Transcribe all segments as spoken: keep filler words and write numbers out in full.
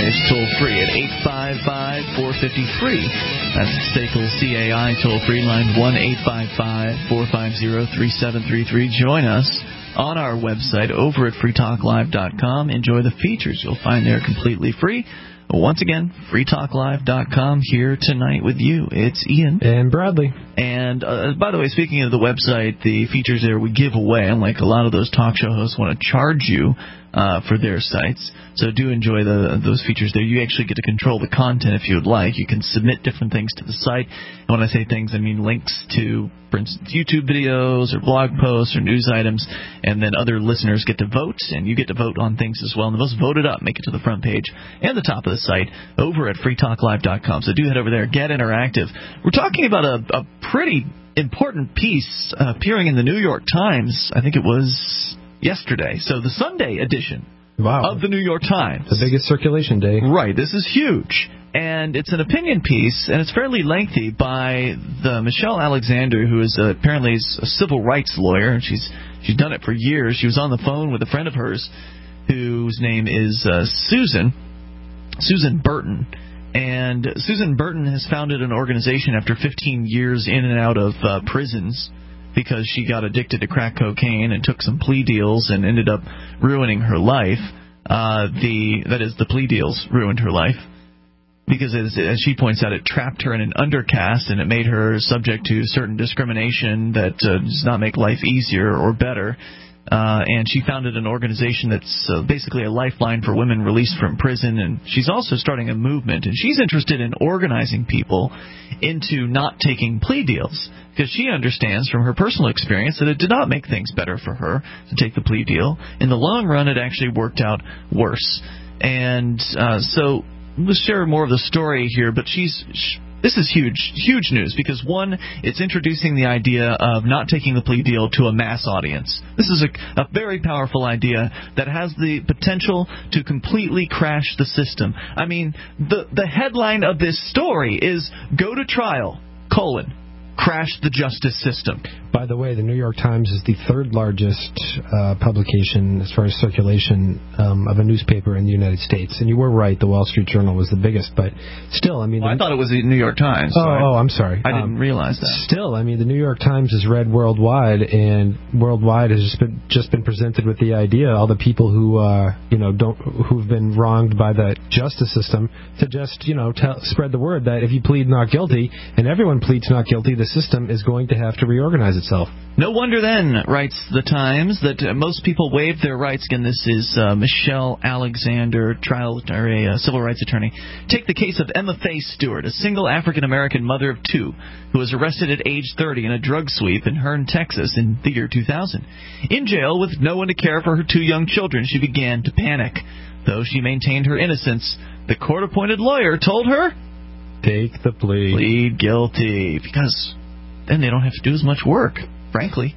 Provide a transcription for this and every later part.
is toll-free at eight five five, four five zero, free. That's S A C L C A I toll-free line one eight five five, four five zero, three seven three three. Join us on our website over at free talk live dot com. Enjoy the features you'll find there completely free. Once again, free talk live dot com here tonight with you. It's Ian. And Bradley. And, uh, by the way, speaking of the website, the features there we give away, unlike a lot of those talk show hosts want to charge you uh, for their sites. So do enjoy the, those features there. You actually get to control the content if you would like. You can submit different things to the site. And when I say things, I mean links to, for instance, YouTube videos or blog posts or news items. And then other listeners get to vote, and you get to vote on things as well. And the most voted up make it to the front page and the top of the site over at free talk live dot com. So do head over there. Get interactive. We're talking about a, a pretty important piece uh, appearing in the New York Times. I think it was yesterday. So the Sunday edition. Wow. Of the New York Times. The biggest circulation day. Right. This is huge. And it's an opinion piece, and it's fairly lengthy, by the Michelle Alexander, who is uh, apparently a civil rights lawyer, and she's she's done it for years. She was on the phone with a friend of hers whose name is uh, Susan, Susan Burton. And Susan Burton has founded an organization after fifteen years in and out of uh, prisons, because she got addicted to crack cocaine and took some plea deals and ended up ruining her life. Uh, the that is, the plea deals ruined her life, because as, as she points out, it trapped her in an undercast, and it made her subject to certain discrimination that uh, does not make life easier or better. Uh, and she founded an organization that's uh, basically a lifeline for women released from prison, and she's also starting a movement, and she's interested in organizing people into not taking plea deals, because she understands from her personal experience that it did not make things better for her to take the plea deal. In the long run, it actually worked out worse. And uh, so let's share more of the story here, but she's... She, This is huge, huge news, because, one, it's introducing the idea of not taking the plea deal to a mass audience. This is a, a very powerful idea that has the potential to completely crash the system. I mean, the, the headline of this story is, go to trial, colon, crash the justice system. By the way, the New York Times is the third largest uh, publication as far as circulation um, of a newspaper in the United States. And you were right, the Wall Street Journal was the biggest, but still, I mean... Well, I thought it was the New York Times. Oh, so I, oh, I'm sorry. I didn't um, realize that. Still, I mean, the New York Times is read worldwide, and worldwide has just been, just been presented with the idea, all the people who, uh, you know, don't, who've been wronged by the justice system, to just, you know, tell, spread the word that if you plead not guilty, and everyone pleads not guilty, the system is going to have to reorganize itself. No wonder then, writes the Times, that uh, most people waive their rights. Again, this is uh, Michelle Alexander, trial or a uh, civil rights attorney. Take the case of Emma Faye Stewart, a single African-American mother of two, who was arrested at age thirty in a drug sweep in Hearne, Texas in the year two thousand. In jail with no one to care for her two young children, she began to panic. Though she maintained her innocence, the court-appointed lawyer told her, take the plea. Plead guilty, because then they don't have to do as much work, frankly.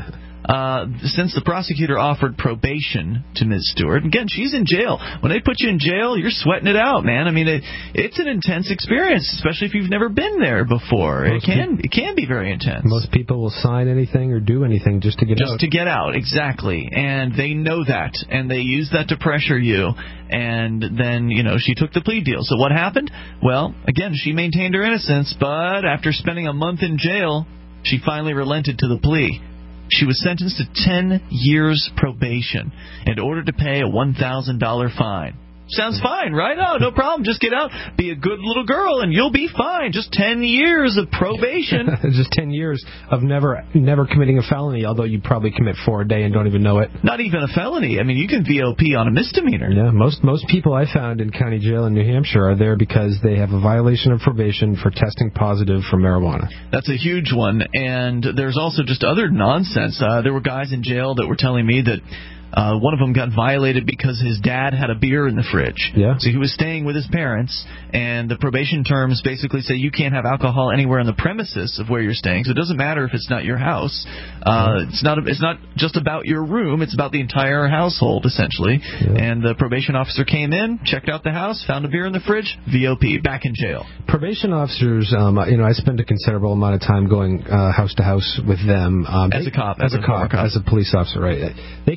Uh, since the prosecutor offered probation to Miz Stewart, again, she's in jail. When they put you in jail, you're sweating it out, man. I mean, it, it's an intense experience, especially if you've never been there before. Most it can pe- it can be very intense. Most people will sign anything or do anything just to get just out. Just to get out, exactly. And they know that, and they use that to pressure you. And then, you know, she took the plea deal. So what happened? Well, again, she maintained her innocence, but after spending a month in jail, she finally relented to the plea. She was sentenced to ten years probation in order to pay a one thousand dollars fine. Sounds fine, right? Oh, no problem. Just get out. Be a good little girl, and you'll be fine. Just ten years of probation. Just ten years of never never committing a felony, although you probably commit four a day and don't even know it. Not even a felony. I mean, you can V O P on a misdemeanor. Yeah, most most people I found in county jail in New Hampshire are there because they have a violation of probation for testing positive for marijuana. That's a huge one. And there's also just other nonsense. Uh, there were guys in jail that were telling me that Uh, one of them got violated because his dad had a beer in the fridge. Yeah. So he was staying with his parents, and the probation terms basically say you can't have alcohol anywhere on the premises of where you're staying. So it doesn't matter if it's not your house. Uh, it's not. It's not just about your room. It's about the entire household, essentially. Yeah. And the probation officer came in, checked out the house, found a beer in the fridge, V O P, back in jail. Probation officers, um, you know, I spend a considerable amount of time going uh, house to house with them. Um, as they, a cop. As, as a cop, cop. As a police officer, right. They can walk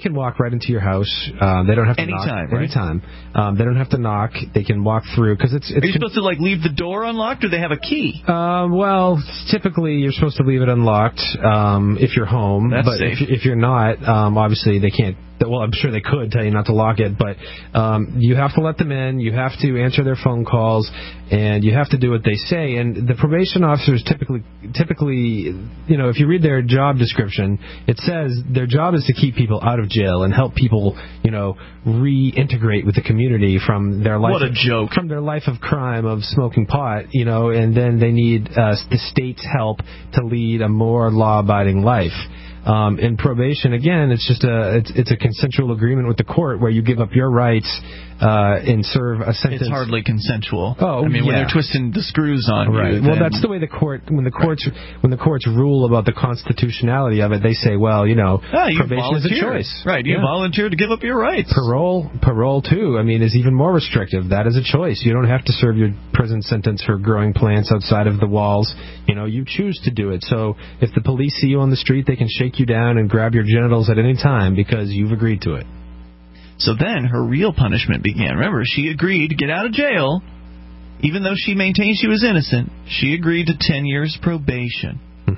right into your house. Uh, they don't have to anytime, knock. Right? Anytime. Um, they don't have to knock. They can walk through because it's, it's. Are you supposed to like leave the door unlocked, or they have a key? Um, well, typically you're supposed to leave it unlocked um, if you're home. That's but safe. If, if you're not, um, obviously they can't. Well, I'm sure they could tell you not to lock it, but um, you have to let them in. You have to answer their phone calls, and you have to do what they say. And the probation officers typically, typically, you know, if you read their job description, it says their job is to keep people out of jail and help people, you know, reintegrate with the community from their life. What a of, joke! From their life of crime of smoking pot, you know, and then they need uh, the state's help to lead a more law-abiding life. Um, in probation, again, it's just a it's, it's a consensual agreement with the court where you give up your rights uh, and serve a sentence. It's hardly consensual. Oh, I mean, yeah. when they're twisting the screws on right. you. Well, then... that's the way the court when the courts right. when the courts rule about the constitutionality of it. They say, well, you know, ah, you probation is a choice. Right. You yeah. volunteered to give up your rights. Parole, parole too. I mean, is even more restrictive. That is a choice. You don't have to serve your prison sentence for growing plants outside of the walls. You know, you choose to do it. So if the police see you on the street, they can shake you down and grab your genitals at any time because you've agreed to it. So then her real punishment began. Remember, she agreed to get out of jail. Even though she maintained she was innocent, she agreed to ten years probation. Hmm.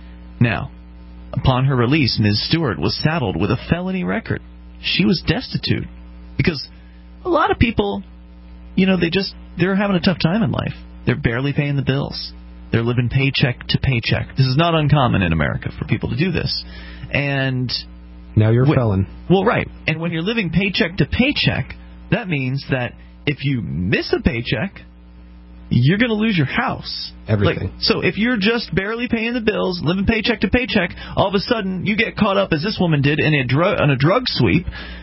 Now, upon her release, Miz Stewart was saddled with a felony record. She was destitute because a lot of people, you know, they just, they're having a tough time in life. They're barely paying the bills. They're living paycheck to paycheck. This is not uncommon in America for people to do this. And now you're a when, felon. Well, right. And when you're living paycheck to paycheck, that means that if you miss a paycheck, you're going to lose your house. Everything. Like, so if you're just barely paying the bills, living paycheck to paycheck, all of a sudden you get caught up, as this woman did, in a drug, on a drug sweep,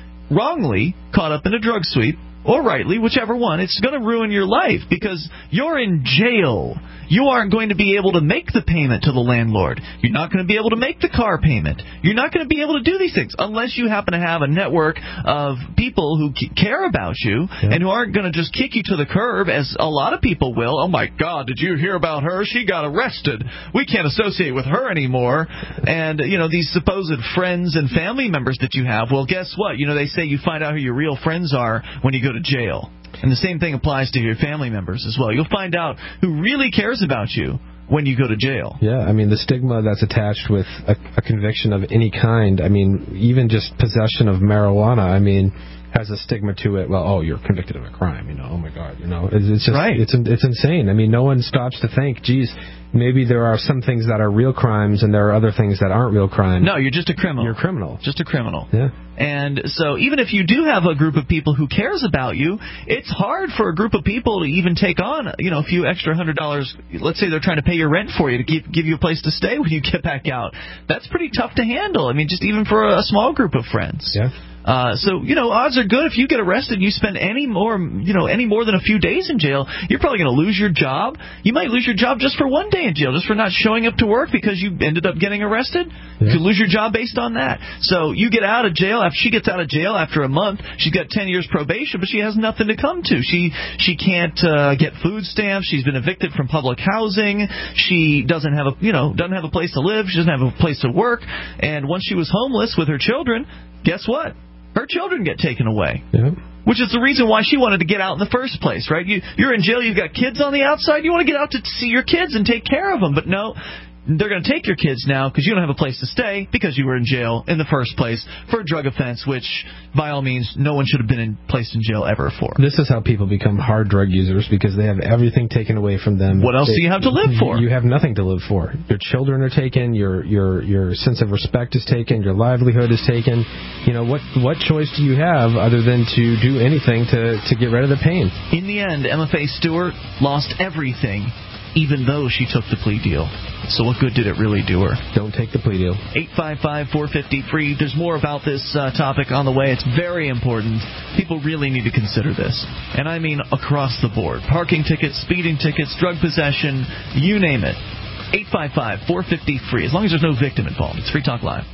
wrongly caught up in a drug sweep, or rightly, whichever one, it's going to ruin your life because you're in jail. You aren't going to be able to make the payment to the landlord. You're not going to be able to make the car payment. You're not going to be able to do these things unless you happen to have a network of people who care about you yeah. and who aren't going to just kick you to the curb, as a lot of people will. Oh, my God, did you hear about her? She got arrested. We can't associate with her anymore. And, you know, these supposed friends and family members that you have, well, guess what? You know, they say you find out who your real friends are when you go to jail. And the same thing applies to your family members as well. You'll find out who really cares about you when you go to jail. Yeah, I mean, the stigma that's attached with a, a conviction of any kind, I mean, even just possession of marijuana, I mean, has a stigma to it. Well, oh, you're convicted of a crime, you know, oh my God, you know, it's, it's just, right. it's, it's insane. I mean, no one stops to think, geez, maybe there are some things that are real crimes and there are other things that aren't real crimes. No, you're just a criminal. You're a criminal. Just a criminal. Yeah. And so even if you do have a group of people who cares about you, it's hard for a group of people to even take on, you know, a few extra hundred dollars. Let's say they're trying to pay your rent for you to give, give you a place to stay when you get back out. That's pretty tough to handle. I mean, just even for a small group of friends. Yeah. Uh, so, you know, odds are good if you get arrested and you spend any more, you know, any more than a few days in jail, you're probably going to lose your job. You might lose your job just for one day in jail, just for not showing up to work because you ended up getting arrested. Yeah. You could lose your job based on that. So you get out of jail. After she gets out of jail after a month, she's got ten years probation, but she has nothing to come to. She she can't uh, get food stamps. She's been evicted from public housing. She doesn't have a, you know, doesn't have a place to live. She doesn't have a place to work. And once she was homeless with her children, guess what? Her children get taken away, yeah. which is the reason why she wanted to get out in the first place, right? You, you're in jail, you've got kids on the outside, you want to get out to see your kids and take care of them. But no, they're going to take your kids now because you don't have a place to stay because you were in jail in the first place for a drug offense, which, by all means, no one should have been in, placed in jail ever for. This is how people become hard drug users because they have everything taken away from them. What else they, do you have to live for? You have nothing to live for. Your children are taken. Your your your sense of respect is taken. Your livelihood is taken. You know, what what choice do you have other than to do anything to, to get rid of the pain? In the end, Emma Faye Stewart lost everything, even though she took the plea deal. So what good did it really do her? Don't take the plea deal. eight five five, four five zero, free. There's more about this uh, topic on the way. It's very important. People really need to consider this. And I mean across the board. Parking tickets, speeding tickets, drug possession, you name it. eight five five, four five zero, free. As long as there's no victim involved. It's Free Talk Live.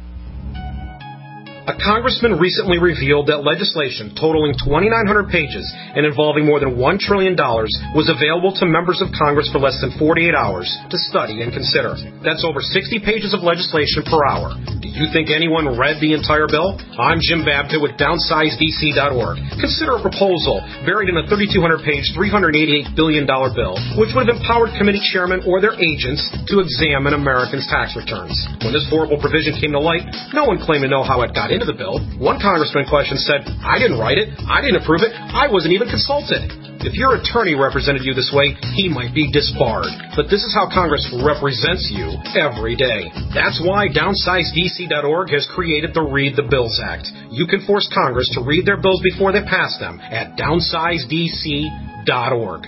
A congressman recently revealed that legislation totaling twenty-nine hundred pages and involving more than one trillion dollars was available to members of Congress for less than forty-eight hours to study and consider. That's over sixty pages of legislation per hour. Do You think anyone read the entire bill? I'm Jim Babbitt with downsize D C dot org. Consider a proposal buried in a thirty-two hundred page, three hundred eighty-eight billion dollars bill, which would have empowered committee chairmen or their agents to examine Americans' tax returns. When this horrible provision came to light, no one claimed to know how it got into the bill. One congressman questioned said, I didn't write it, I didn't approve it, I wasn't even consulted. If your attorney represented you this way, he might be disbarred. But this is how Congress represents you every day. That's why downsize D C dot org has created the Read the Bills Act. You can force Congress to read their bills before they pass them at downsize D C dot org.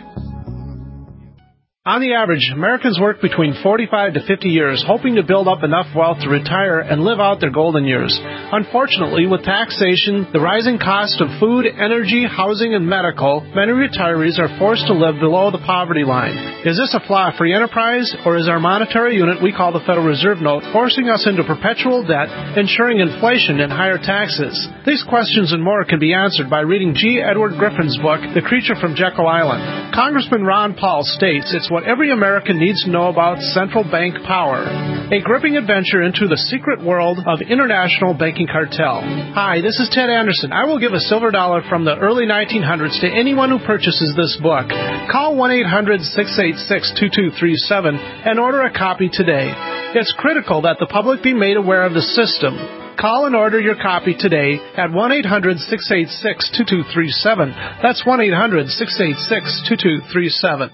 On the average, Americans work between forty-five to fifty years, hoping to build up enough wealth to retire and live out their golden years. Unfortunately, with taxation, the rising cost of food, energy, housing, and medical, many retirees are forced to live below the poverty line. Is this a flaw free enterprise, or is our monetary unit we call the Federal Reserve Note forcing us into perpetual debt, ensuring inflation and higher taxes? These questions and more can be answered by reading G. Edward Griffin's book, The Creature from Jekyll Island. Congressman Ron Paul states it's what every American needs to know about central bank power. A gripping adventure into the secret world of international banking cartel. Hi, this is Ted Anderson. I will give a silver dollar from the early nineteen hundreds to anyone who purchases this book. Call one eight hundred, six eight six, two two three seven and order a copy today. It's critical that the public be made aware of the system. Call and order your copy today at one eight hundred, six eight six, two two three seven. That's one eight hundred, six eight six, two two three seven.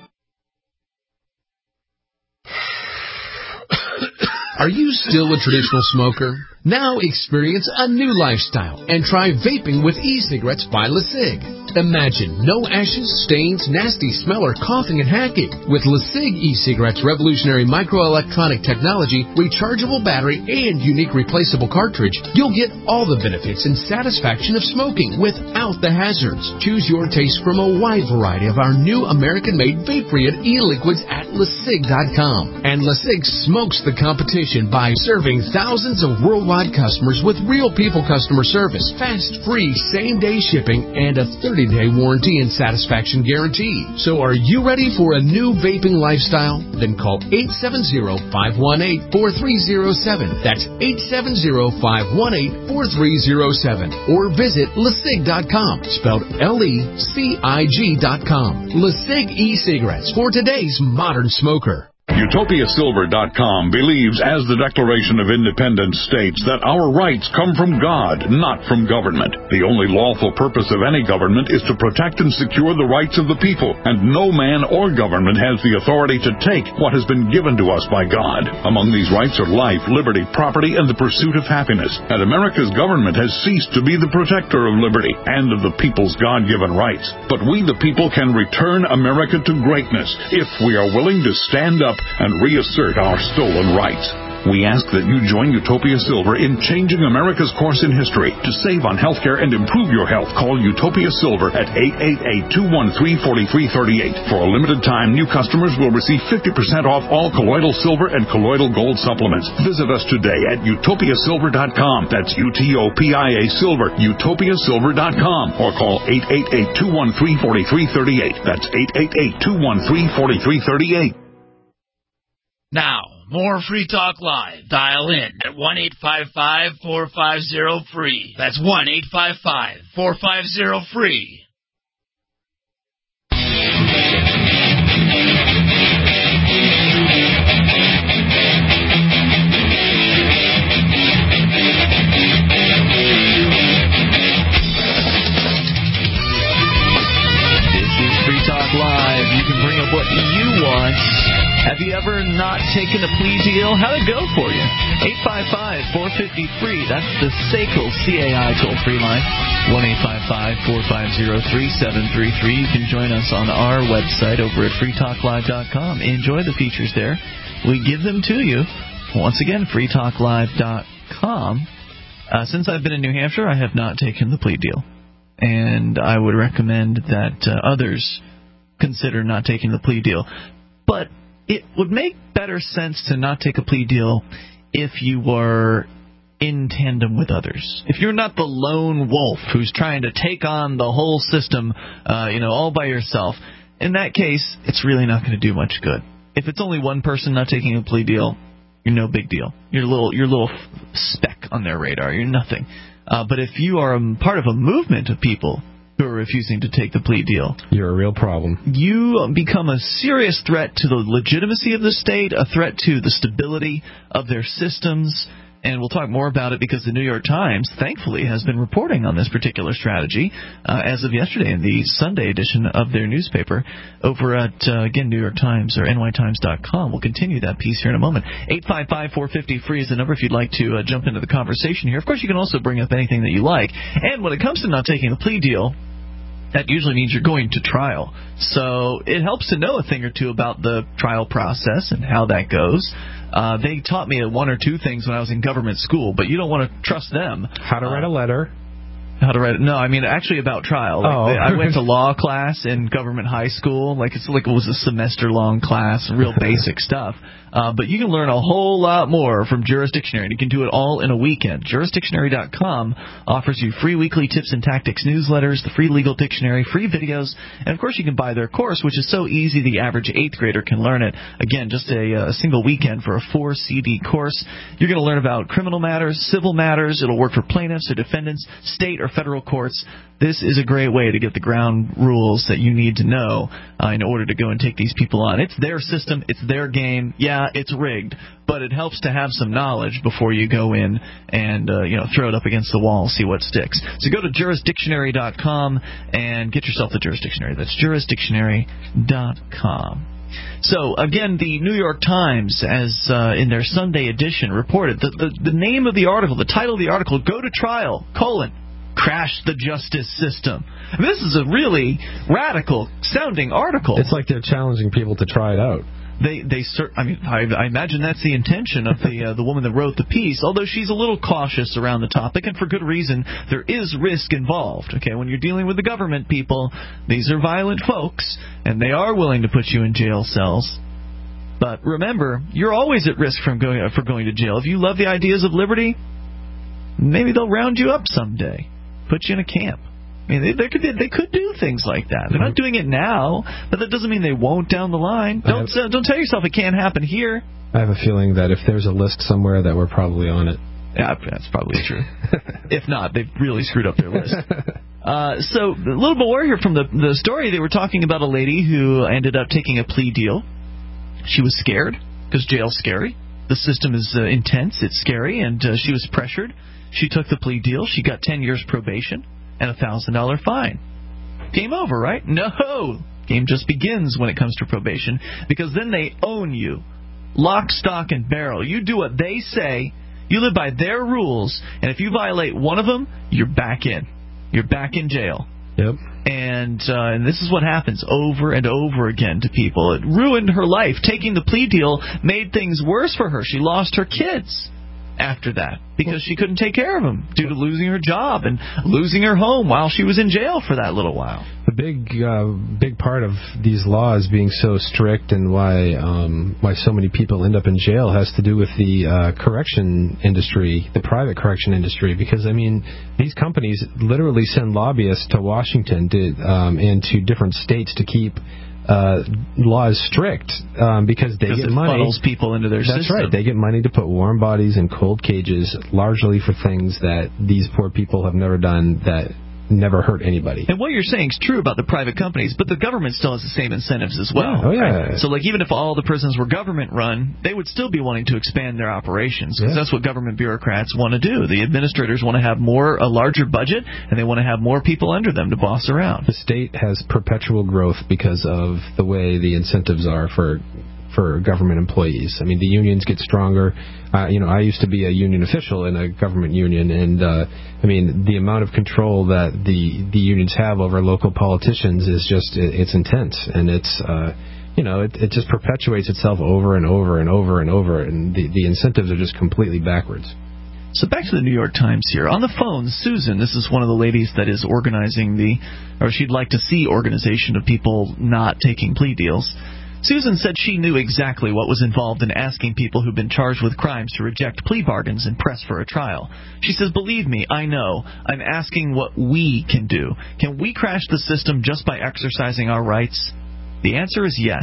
Are you still a traditional smoker? Now experience a new lifestyle and try vaping with e-cigarettes by LeSig. Imagine no ashes, stains, nasty smell, or coughing and hacking. With LeSig e-cigarettes' revolutionary microelectronic technology, rechargeable battery, and unique replaceable cartridge, you'll get all the benefits and satisfaction of smoking without the hazards. Choose your taste from a wide variety of our new American-made vape-free e-liquids at LeSig dot com. And LeSig smokes the competition by serving thousands of worldwide customers with real people customer service, fast, free, same-day shipping, and a thirty-day warranty and satisfaction guarantee. So are you ready for a new vaping lifestyle? Then call eight seven zero, five one eight, four three zero seven. That's eight seven zero, five one eight, four three zero seven. Or visit LeSig dot com, spelled L E C I G dot com. LeSig e-cigarettes for today's modern smoker. Utopia Silver dot com believes, as the Declaration of Independence states, that our rights come from God, not from government. The only lawful purpose of any government is to protect and secure the rights of the people, and no man or government has the authority to take what has been given to us by God. Among these rights are life, liberty, property, and the pursuit of happiness. And America's government has ceased to be the protector of liberty and of the people's God-given rights. But we, the people, can return America to greatness if we are willing to stand up and reassert our stolen rights. We ask that you join Utopia Silver in changing America's course in history. To save on healthcare and improve your health, call Utopia Silver at eight eight eight, two one three, four three three eight. For a limited time, new customers will receive fifty percent off all colloidal silver and colloidal gold supplements. Visit us today at Utopia Silver dot com. That's U T O P I A Silver, Utopia Silver dot com. Or call eight eight eight, two one three, four three three eight. That's eight eight eight, two one three, four three three eight. Now, more Free Talk Live. Dial in at one eight five five, four five zero, free. That's one eight five five, four five zero, free. This is Free Talk Live. You can bring up what you want. Have you ever not taken a plea deal? How'd it go for you? eight five five, four five zero, free. That's the S A C L C A I toll-free line. one eight five five, four five zero, three seven three three. You can join us on our website over at free talk live dot com. Enjoy the features there. We give them to you. Once again, free talk live dot com. Uh, since I've been in New Hampshire, I have not taken the plea deal. And I would recommend that uh, others consider not taking the plea deal. But it would make better sense to not take a plea deal if you were in tandem with others. If you're not the lone wolf who's trying to take on the whole system, uh, you know, all by yourself. In that case, it's really not going to do much good. If it's only one person not taking a plea deal, you're no big deal. You're a little, you're a little speck on their radar. You're nothing. Uh, but if you are a part of a movement of people who are refusing to take the plea deal, you're a real problem. You become a serious threat to the legitimacy of the state, a threat to the stability of their systems. And we'll talk more about it because the New York Times, thankfully, has been reporting on this particular strategy uh, as of yesterday in the Sunday edition of their newspaper over at, uh, again, New York Times or N Y Times dot com. We'll continue that piece here in a moment. eight five five, four five zero, free is the number if you'd like to uh, jump into the conversation here. Of course, you can also bring up anything that you like. And when it comes to not taking the plea deal, that usually means you're going to trial. So it helps to know a thing or two about the trial process and how that goes. Uh, they taught me one or two things when I was in government school, but you don't want to trust them. How to write a letter. How to write it? No, I mean actually about trial. Like oh. they, I went to law class in government high school. Like it's like it was a semester-long class, real basic stuff. Uh, but you can learn a whole lot more from Jurisdictionary, and you can do it all in a weekend. Jurisdictionary dot com offers you free weekly tips and tactics newsletters, the free legal dictionary, free videos, and of course you can buy their course, which is so easy the average eighth grader can learn it. Again, just a, a single weekend for a four C D course. You're going to learn about criminal matters, civil matters. It'll work for plaintiffs or defendants, state or federal courts. This is a great way to get the ground rules that you need to know uh, in order to go and take these people on. It's their system. It's their game. Yeah, it's rigged, but it helps to have some knowledge before you go in and uh, you know throw it up against the wall, see what sticks. So go to Jurisdictionary dot com and get yourself the Jurisdictionary. That's Jurisdictionary dot com. So, again, the New York Times, as uh, in their Sunday edition, reported that the, the name of the article, the title of the article, Go to Trial, colon, Crash the Justice System. I mean, this is a really radical-sounding article. It's like they're challenging people to try it out. They, they, I mean, I, I imagine that's the intention of the uh, the woman that wrote the piece. Although she's a little cautious around the topic, and for good reason. There is risk involved. Okay, when you're dealing with the government, people, these are violent folks, and they are willing to put you in jail cells. But remember, you're always at risk from going for going to jail. If you love the ideas of liberty, maybe they'll round you up someday, put you in a camp. I mean, they, they could they could do things like that. They're not doing it now, but that doesn't mean they won't down the line. Don't have, uh, don't tell yourself it can't happen here. I have a feeling that if there's a list somewhere, that we're probably on it. Yeah, that's probably true. If not, they've really screwed up their list. Uh, so a little bit more here from the the story. They were talking about a lady who ended up taking a plea deal. She was scared because jail's scary. The system is uh, intense. It's scary, and uh, she was pressured. She took the plea deal. She got ten years probation and a one thousand dollars fine. Game over, right? No. Game just begins when it comes to probation, because then they own you. Lock, stock, and barrel. You do what they say. You live by their rules, and if you violate one of them, you're back in. You're back in jail. Yep. And, uh, and this is what happens over and over again to people. It ruined her life. Taking the plea deal made things worse for her. She lost her kids after that because she couldn't take care of them due to losing her job and losing her home while she was in jail for that little while. The big uh, big part of these laws being so strict and why um, why so many people end up in jail has to do with the uh, correction industry, the private correction industry, because, I mean, these companies literally send lobbyists to Washington to, um, and to different states to keep Uh, laws strict um, because they because get it money. funnels people into their That's system. right. They get money to put warm bodies in cold cages, largely for things that these poor people have never done that never hurt anybody. And what you're saying is true about the private companies, but the government still has the same incentives as well. Yeah. Oh, yeah. Right? So, like, even if all the prisons were government-run, they would still be wanting to expand their operations, because yeah. that's what government bureaucrats want to do. The administrators want to have more, a larger budget, and they want to have more people under them to boss around. The state has perpetual growth because of the way the incentives are for for government employees. I mean, the unions get stronger. Uh, you know, I used to be a union official in a government union, and uh, I mean, the amount of control that the the unions have over local politicians is just it, it's intense, and it's uh, you know, it, it just perpetuates itself over and over and over and over, and the the incentives are just completely backwards. So back to the New York Times here. On the phone, Susan, this is one of the ladies that is organizing the, or she'd like to see organization of people not taking plea deals. Susan said she knew exactly what was involved in asking people who've been charged with crimes to reject plea bargains and press for a trial. She says, believe me, I know. I'm asking what we can do. Can we crash the system just by exercising our rights? The answer is yes.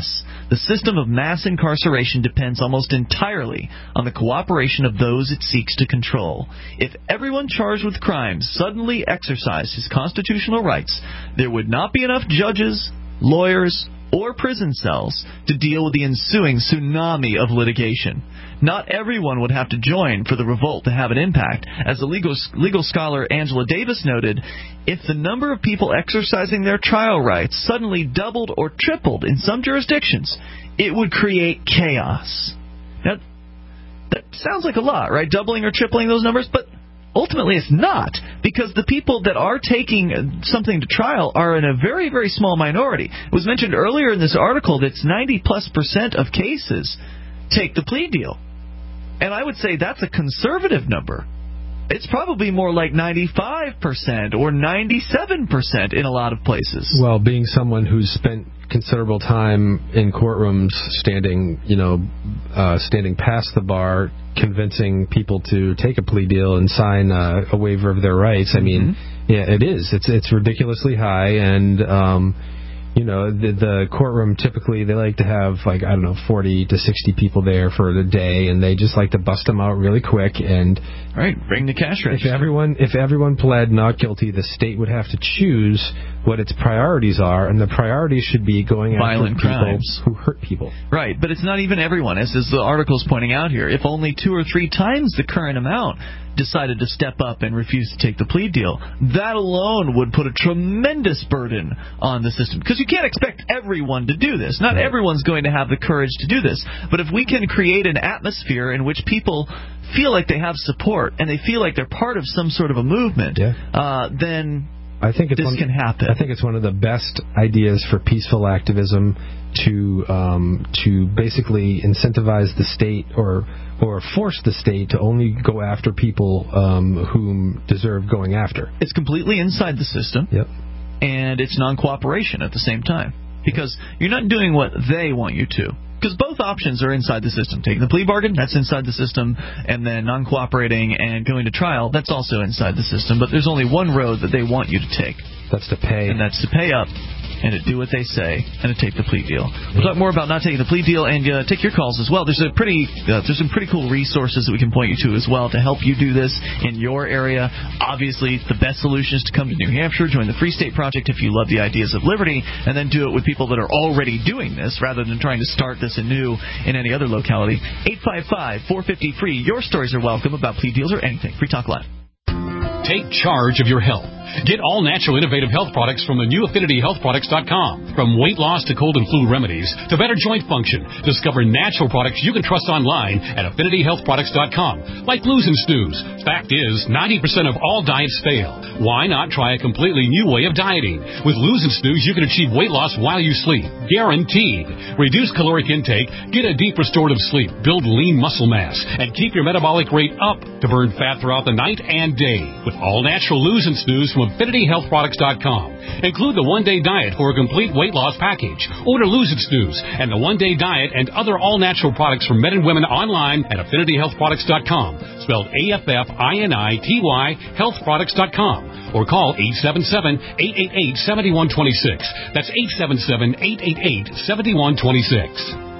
The system of mass incarceration depends almost entirely on the cooperation of those it seeks to control. If everyone charged with crimes suddenly exercised his constitutional rights, there would not be enough judges, lawyers, or prison cells to deal with the ensuing tsunami of litigation. Not everyone would have to join for the revolt to have an impact. As the legal, legal scholar Angela Davis noted, if the number of people exercising their trial rights suddenly doubled or tripled in some jurisdictions, it would create chaos. Now, that sounds like a lot, right? Doubling or tripling those numbers, but ultimately it's not, because the people that are taking something to trial are in a very, very small minority. It was mentioned earlier in this article that it's ninety plus percent of cases take the plea deal. And I would say that's a conservative number. It's probably more like ninety-five percent or ninety-seven percent in a lot of places. Well, being someone who's spent considerable time in courtrooms standing, you know, uh, standing past the bar, convincing people to take a plea deal and sign uh, a waiver of their rights, I mean, mm-hmm. yeah, it is. It's it's ridiculously high, and um, you know, the, the courtroom typically they like to have like I don't know forty to sixty people there for the day, and they just like to bust them out really quick. And right, bring the cash register. If everyone if everyone pled not guilty, the state would have to choose what its priorities are, and the priorities should be going violent after people crimes who hurt people. Right, but it's not even everyone, as, as the article's pointing out here. If only two or three times the current amount decided to step up and refuse to take the plea deal, that alone would put a tremendous burden on the system. Because you can't expect everyone to do this. Not right. everyone's going to have the courage to do this. But if we can create an atmosphere in which people feel like they have support and they feel like they're part of some sort of a movement, yeah. uh, then I think it's this one, can happen. I think it's one of the best ideas for peaceful activism to um, to basically incentivize the state or or force the state to only go after people um, whom deserve going after. It's completely inside the system, yep. and it's non-cooperation at the same time, because you're not doing what they want you to. Because both options are inside the system. Taking the plea bargain, that's inside the system, and then non-cooperating and going to trial, that's also inside the system. But there's only one road that they want you to take. That's to pay. And that's to pay up and to do what they say and to take the plea deal. We'll talk more about not taking the plea deal and uh, take your calls as well. There's a pretty, uh, there's some pretty cool resources that we can point you to as well to help you do this in your area. Obviously, the best solution is to come to New Hampshire, join the Free State Project if you love the ideas of liberty, and then do it with people that are already doing this rather than trying to start this anew in any other locality. eight five five, four five zero, free. Your stories are welcome about plea deals or anything. Free Talk Live. Take charge of your health. Get all natural innovative health products from the new affinity health products dot com. From weight loss to cold and flu remedies to better joint function, discover natural products you can trust online at affinity health products dot com. Like Lose and Snooze. Fact is, ninety percent of all diets fail. Why not try a completely new way of dieting? With Lose and Snooze, you can achieve weight loss while you sleep. Guaranteed. Reduce caloric intake, get a deep restorative sleep, build lean muscle mass, and keep your metabolic rate up to burn fat throughout the night and day. With all natural Lose and Snooze from affinity health products dot com. Include the one-day diet for a complete weight loss package. Order Lose and Snooze and the one-day diet and other all-natural products for men and women online at affinity health products dot com. Spelled A F F I N I T Y health products dot com. Or call eight seven seven, eight eight eight, seven one two six. That's eight seven seven, eight eight eight, seven one two six.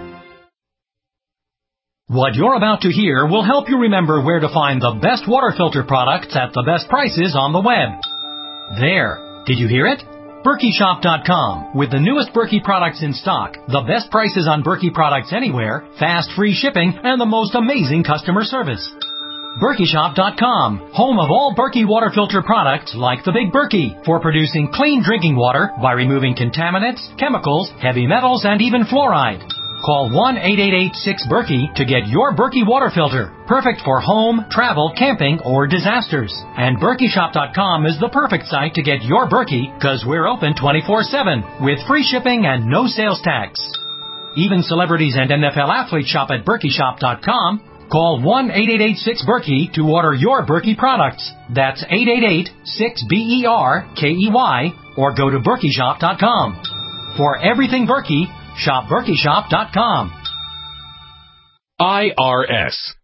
What you're about to hear will help you remember where to find the best water filter products at the best prices on the web. There. Did you hear it? Berkey Shop dot com. With the newest Berkey products in stock, the best prices on Berkey products anywhere, fast free shipping, and the most amazing customer service. Berkey Shop dot com. Home of all Berkey water filter products like the Big Berkey for producing clean drinking water by removing contaminants, chemicals, heavy metals, and even fluoride. Call one eight eight eight, six, Berkey to get your Berkey water filter. Perfect for home, travel, camping, or disasters. And Berkey Shop dot com is the perfect site to get your Berkey because we're open twenty-four seven with free shipping and no sales tax. Even celebrities and N F L athletes shop at Berkey Shop dot com. Call one eight eight eight, six, Berkey to order your Berkey products. That's eight eight eight, six, B E R K E Y or go to Berkey Shop dot com. For everything Berkey, shop Berkey Shop dot com. I R S.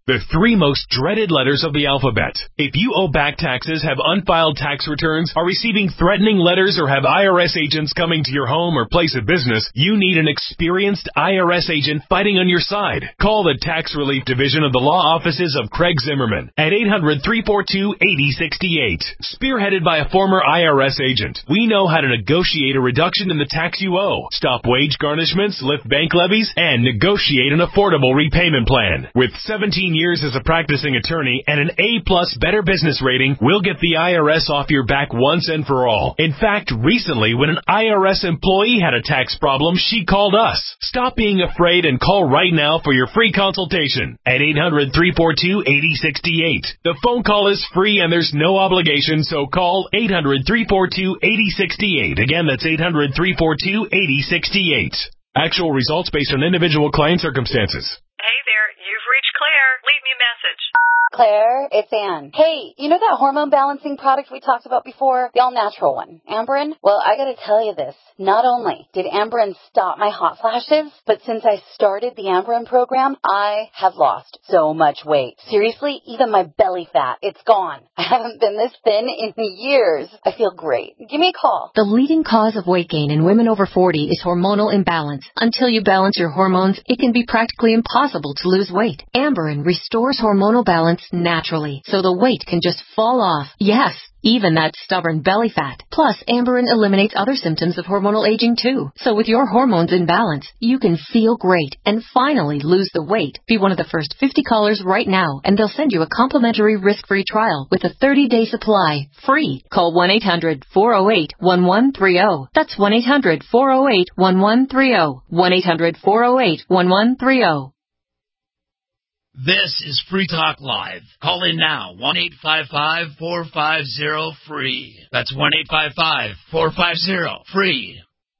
the three most dreaded letters of the alphabet. If you owe back taxes, have unfiled tax returns, are receiving threatening letters, or have I R S agents coming to your home or place of business, you need an experienced I R S agent fighting on your side. Call the Tax Relief Division of the Law Offices of Craig Zimmerman at eight hundred, three four two, eight zero six eight. Spearheaded by a former I R S agent, we know how to negotiate a reduction in the tax you owe, stop wage garnishments, lift bank levies, and negotiate an affordable repayment plan. With seventeen years as a practicing attorney and an A-plus Better Business rating, we'll get the I R S off your back once and for all. In fact, recently, when an I R S employee had a tax problem, she called us. Stop being afraid and call right now for your free consultation at eight hundred, three four two, eight zero six eight. The phone call is free and there's no obligation, so call eight hundred, three four two, eight zero six eight. Again, that's eight hundred, three four two, eight zero six eight. Actual results based on individual client circumstances. Hey there, you've reached Claire. Leave me a message. Claire, it's Ann. Hey, you know that hormone balancing product we talked about before? The all-natural one, Amberen? Well, I gotta tell you this. Not only did Amberen stop my hot flashes, but since I started the Amberen program, I have lost so much weight. Seriously, even my belly fat, it's gone. I haven't been this thin in years. I feel great. Give me a call. The leading cause of weight gain in women over forty is hormonal imbalance. Until you balance your hormones, it can be practically impossible to lose weight. Amberen restores hormonal balance naturally, so the weight can just fall off. Yes, even that stubborn belly fat. Plus, Amberen eliminates other symptoms of hormonal aging too. So with your hormones in balance, you can feel great and finally lose the weight. Be one of the first fifty callers right now, and they'll send you a complimentary risk-free trial with a thirty-day supply, free. Call one eight hundred, four oh eight, one one three oh. That's one eight hundred, four oh eight, one one three oh. one eight hundred, four oh eight, one one three oh. This is Free Talk Live. Call in now, one eight five five, four five zero, free. That's one eight five five, four five zero, free.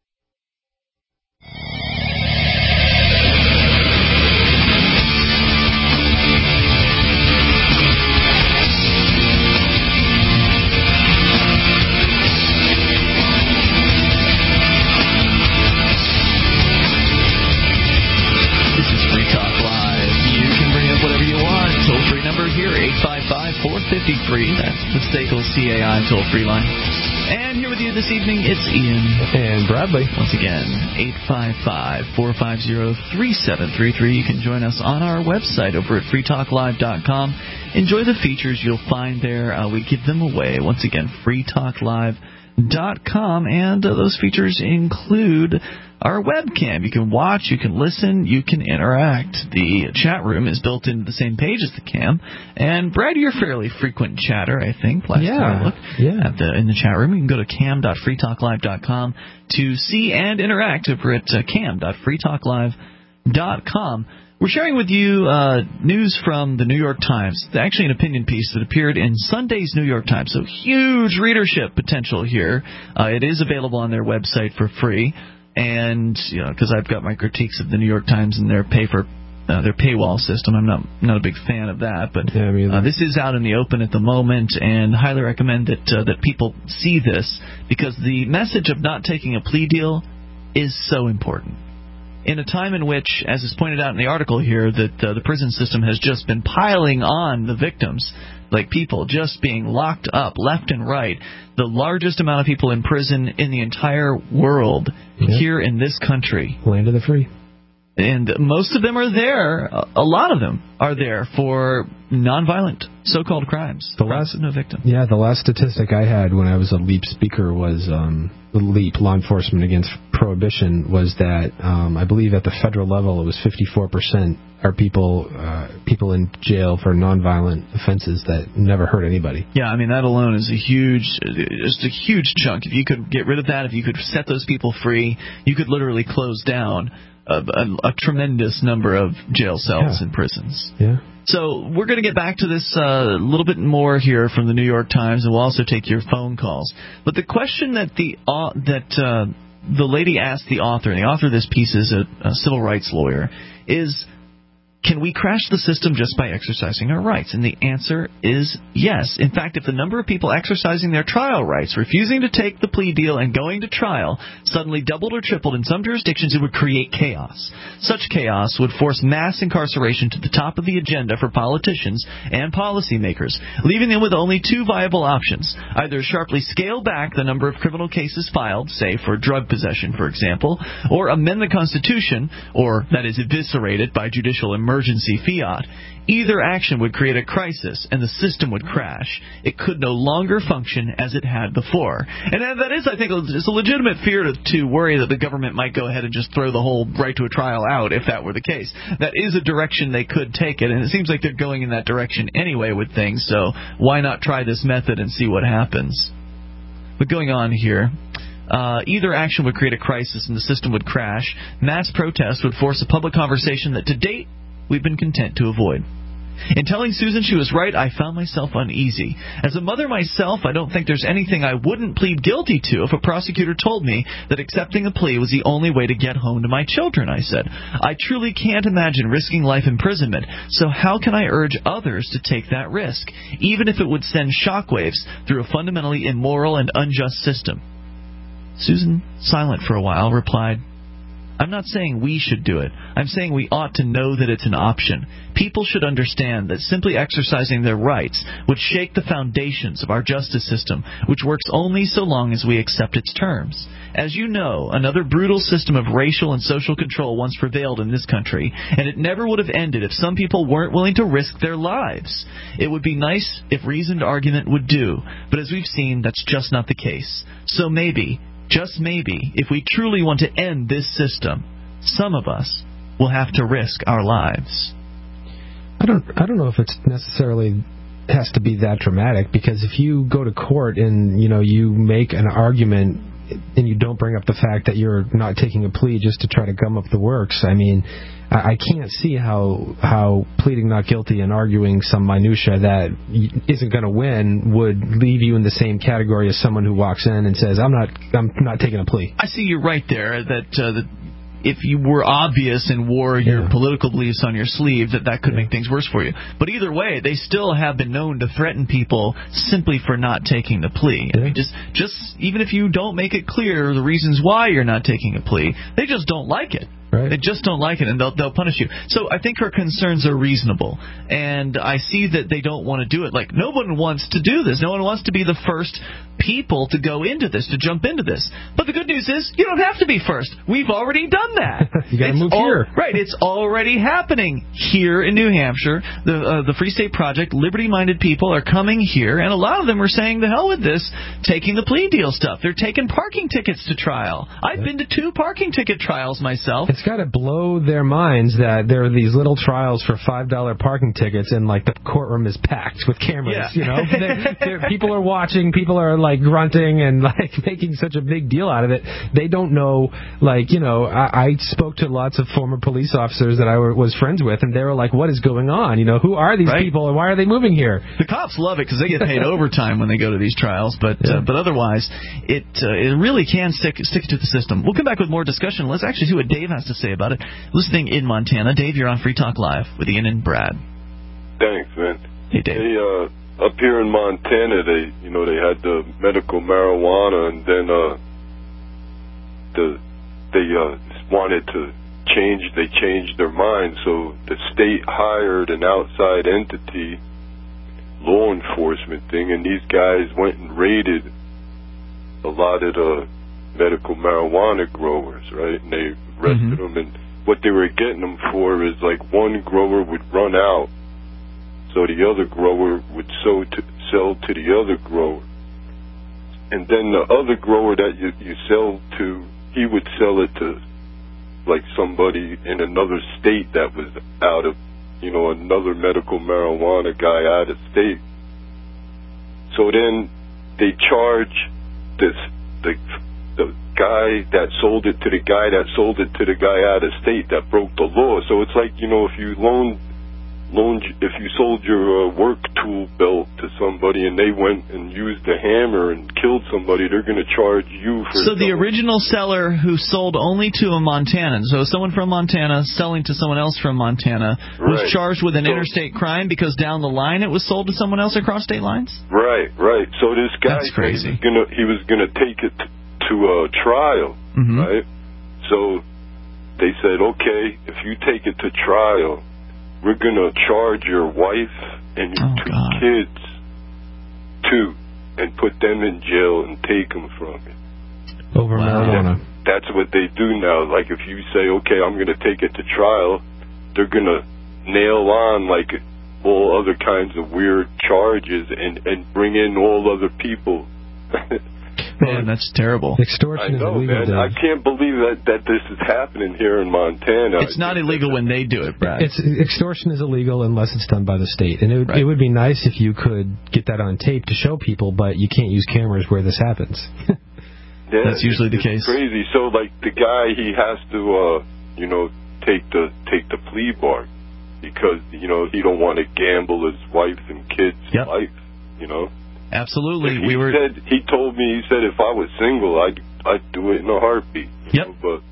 This is Free Talk Live. You can bring up whatever you want. Toll-free number here, eight five five, four five zero, free. That's the S A C L C A I toll-free line. And here with you this evening, it's Ian. And Bradley. Once again, eight five five, four five zero, three seven three three. You can join us on our website over at free talk live dot com. Enjoy the features you'll find there. Uh, we give them away. Once again, free talk live dot com. And uh, those features include our webcam. You can watch, you can listen, you can interact. The chat room is built into the same page as the cam. And Brad, you're a fairly frequent chatter, I think. Last yeah, time I looked yeah. at the in the chat room. You can go to cam dot free talk live dot com to see and interact over at uh, cam dot free talk live dot com. We're sharing with you uh, news from the New York Times, actually an opinion piece that appeared in Sunday's New York Times. So huge readership potential here. Uh, it is available on their website for free. And, you know, because I've got my critiques of the New York Times and their pay for uh, their paywall system. I'm not not a big fan of that, but yeah, uh, this is out in the open at the moment, and highly recommend that uh, that people see this, because the message of not taking a plea deal is so important. In a time in which, as is pointed out in the article here, that uh, the prison system has just been piling on the victims, like people just being locked up left and right, the largest amount of people in prison in the entire world, yeah. here in this country. Land of the free. And most of them are there, a lot of them are there for nonviolent so-called crimes. The last, no victim. Yeah, the last statistic I had when I was a LEAP speaker was um, LEAP, Law Enforcement Against Prohibition, was that um, I believe at the federal level it was fifty-four percent are people uh, people in jail for nonviolent offenses that never hurt anybody. Yeah, I mean, that alone is a huge, just a huge chunk. If you could get rid of that, if you could set those people free, you could literally close down A, a, a tremendous number of jail cells yeah. and prisons. Yeah. So we're going to get back to this uh, a little bit more here from the New York Times, and we'll also take your phone calls. But the question that the uh, that uh, the lady asked the author, and the author of this piece is a, a civil rights lawyer, is Can we crash the system just by exercising our rights? And the answer is yes. In fact, if the number of people exercising their trial rights, refusing to take the plea deal and going to trial, suddenly doubled or tripled in some jurisdictions, it would create chaos. Such chaos would force mass incarceration to the top of the agenda for politicians and policymakers, leaving them with only two viable options. Either sharply scale back the number of criminal cases filed, say for drug possession, for example, or amend the Constitution, or, that is, eviscerate it by judicial emergency. Emergency fiat. Either action would create a crisis and the system would crash. It could no longer function as it had before. And that is, I think, it's a legitimate fear to, to worry that the government might go ahead and just throw the whole right to a trial out if that were the case. That is a direction they could take it, and it seems like they're going in that direction anyway with things, so why not try this method and see what happens? But going on here... Uh, either action would create a crisis and the system would crash. Mass protests would force a public conversation that to date we've been content to avoid. In telling Susan she was right, I found myself uneasy. As a mother myself, I don't think there's anything I wouldn't plead guilty to if a prosecutor told me that accepting a plea was the only way to get home to my children, I said. I truly can't imagine risking life imprisonment, so how can I urge others to take that risk, even if it would send shockwaves through a fundamentally immoral and unjust system? Susan, silent for a while, replied, I'm not saying we should do it. I'm saying we ought to know that it's an option. People should understand that simply exercising their rights would shake the foundations of our justice system, which works only so long as we accept its terms. As you know, another brutal system of racial and social control once prevailed in this country, and it never would have ended if some people weren't willing to risk their lives. It would be nice if reasoned argument would do, but as we've seen, that's just not the case. So maybe... Just maybe, if we truly want to end this system, some of us will have to risk our lives. I don't I don't know if it's necessarily has to be that dramatic, because if you go to court and, you know, you make an argument and you don't bring up the fact that you're not taking a plea just to try to gum up the works, I mean, I can't see how how pleading not guilty and arguing some minutia that isn't going to win would leave you in the same category as someone who walks in and says, "I'm not, I'm not taking a plea." I see you're right there. That uh, that if you were obvious and wore your yeah. political beliefs on your sleeve, that that could yeah. make things worse for you. But either way, they still have been known to threaten people simply for not taking the plea. Yeah. I mean, just just even if you don't make it clear the reasons why you're not taking a plea, they just don't like it. Right. They just don't like it, and they'll, they'll punish you. So I think her concerns are reasonable, and I see that they don't want to do it. Like, no one wants to do this. No one wants to be the first people to go into this, to jump into this. But the good news is, you don't have to be first. We've already done that. You got to move al- here. Right. It's already happening here in New Hampshire. The uh, the Free State Project, liberty-minded people are coming here, and a lot of them are saying, the hell with this, taking the plea deal stuff. They're taking parking tickets to trial. I've yeah. been to two parking ticket trials myself. It's got to blow their minds that there are these little trials for five dollar parking tickets, and like the courtroom is packed with cameras. Yeah. You know, they're, they're, people are watching, people are like grunting and like making such a big deal out of it. They don't know, like, you know, I, I spoke to lots of former police officers that I were, was friends with, and they were like, "What is going on? You know, who are these right. people, and why are they moving here?" The cops love it because they get paid overtime when they go to these trials, but yeah. uh, but otherwise, it uh, it really can stick stick to the system. We'll come back with more discussion. Let's actually see what Dave has to say about it. Listening in Montana. Dave, you're on Free Talk Live with Ian and Brad. Thanks, man. Hey, Dave. Hey, uh, up here in Montana, they, you know, they had the medical marijuana, and then uh, the they uh, wanted to change. They changed their mind, so the state hired an outside entity, law enforcement thing, and these guys went and raided a lot of the medical marijuana growers, right? And they arrested mm-hmm. them, and what they were getting them for is like one grower would run out, so the other grower would sow to, sell to the other grower, and then the other grower that you, you sell to, he would sell it to like somebody in another state that was out of, you know, another medical marijuana guy out of state. So then they charge this the the guy that sold it to the guy that sold it to the guy out of state that broke the law. So it's like, you know, if you loan loaned, if you sold your uh, work tool belt to somebody and they went and used a hammer and killed somebody, they're going to charge you for. So the original seller who sold only to a Montanan, so someone from Montana selling to someone else from Montana, was Right. charged with an So- interstate crime because down the line it was sold to someone else across state lines? Right, right. So this guy That's crazy. He was gonna he was gonna take it to, to a trial, Mhm. right? So they said, okay, if you take it to trial, we're gonna charge your wife and your Oh, two God. kids too, and put them in jail and take them from you. Over marijuana. That's what they do now. Like if you say, okay, I'm gonna take it to trial, they're gonna nail on like all other kinds of weird charges and and bring in all other people. Man, that's terrible. Extortion I know, is illegal. man. Dave. I can't believe that that this is happening here in Montana. It's not illegal when they do it, Brad. It's extortion is illegal unless it's done by the state, and it would, Right. it would be nice if you could get that on tape to show people, but you can't use cameras where this happens. Yeah, That's usually the it's case. Crazy. So like the guy, he has to, uh, you know, take the take the plea bargain because you know he don't want to gamble his wife and kids' Yep. life. You know. Absolutely. He We were. said he told me he said if I was single, I'd I'd do it in a heartbeat. You Yep. know, but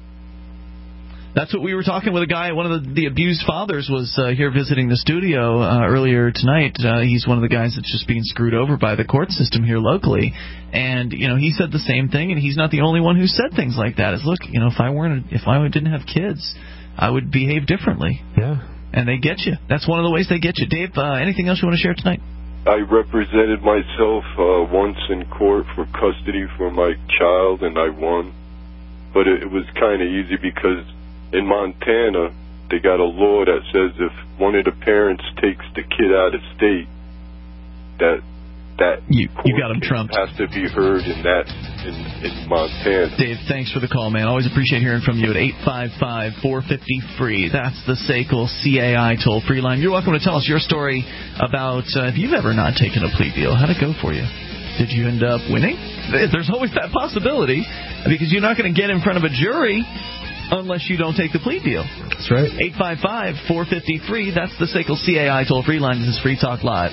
That's what we were talking with a guy. One of the, the abused fathers was uh, here visiting the studio uh, earlier tonight. Uh, he's one of the guys that's just being screwed over by the court system here locally. And, you know, he said the same thing, and he's not the only one who said things like that. Is, look, you know, if I weren't, if I didn't have kids, I would behave differently. Yeah. And they get you. That's one of the ways they get you. Dave, uh, anything else you want to share tonight? I represented myself uh, once in court for custody for my child, and I won. But it, it was kind of easy because in Montana, they got a law that says if one of the parents takes the kid out of state, that that you you got him case trumped. has to be heard in that in, in Montana. Dave, thanks for the call, man. Always appreciate hearing from you at eight five five, four five zero, free. That's the S A C L C A I toll-free line. You're welcome to tell us your story about uh, if you've ever not taken a plea deal. How'd it go for you? Did you end up winning? There's always that possibility because you're not going to get in front of a jury unless you don't take the plea deal. That's right. eight five five, four five zero, free. That's the S A C L C A I toll-free line. This is Free Talk Live.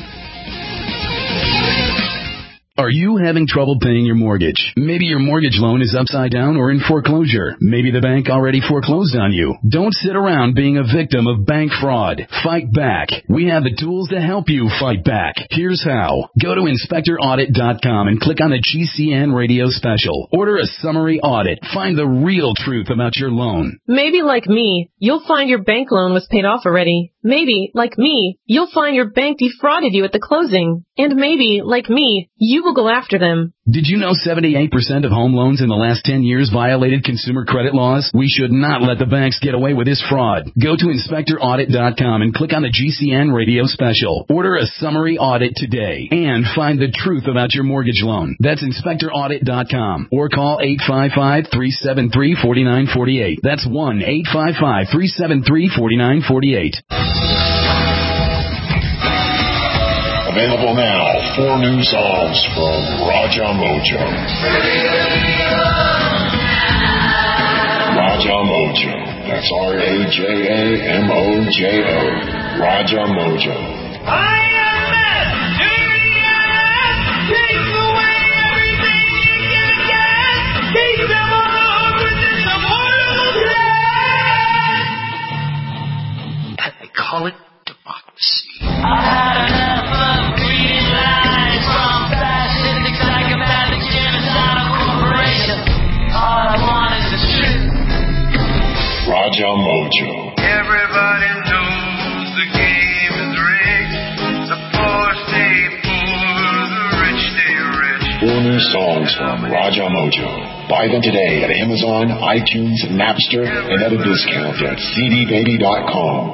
Are you having trouble paying your mortgage? Maybe your mortgage loan is upside down or in foreclosure. Maybe the bank already foreclosed on you. Don't sit around being a victim of bank fraud. Fight back. We have the tools to help you fight back. Here's how. Go to inspector audit dot com and click on the G C N radio special. Order a summary audit. Find the real truth about your loan. Maybe like me, you'll find your bank loan was paid off already. Maybe, like me, you'll find your bank defrauded you at the closing. And maybe, like me, you will go after them. Did you know seventy-eight percent of home loans in the last ten years violated consumer credit laws? We should not let the banks get away with this fraud. Go to inspector audit dot com and click on the G C N radio special. Order a summary audit today and find the truth about your mortgage loan. That's inspector audit dot com or call eight five five, three seven three, four nine four eight. That's one eight five five, three seven three, four nine four eight. Available now, four new songs from Raja Mojo. Raja Mojo. That's R A J A M O J O. Raja Mojo. I call it democracy. I had enough of reading lies from fascistic, psychopathic, genocidal corporations. All I want is the truth. Raja Mojo. Everybody knows the game is rigged. The poor stay poor, the rich stay rich. Four new songs from Raja Mojo. Buy them today at Amazon, iTunes, Napster, and at a discount at c d baby dot com.